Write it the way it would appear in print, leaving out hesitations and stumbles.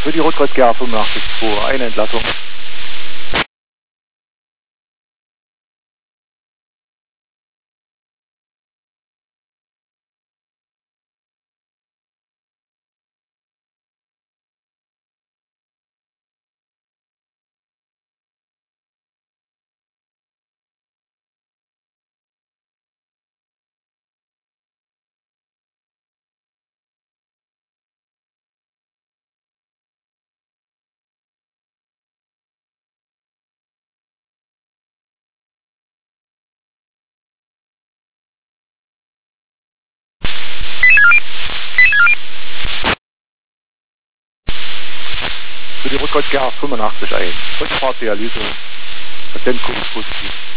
Für die Rotkreuz GA 85-2, eine Entlassung. Für die Rotkreuz GA 85 ein. Rückfahrtdialyse. Patientenkunde positiv.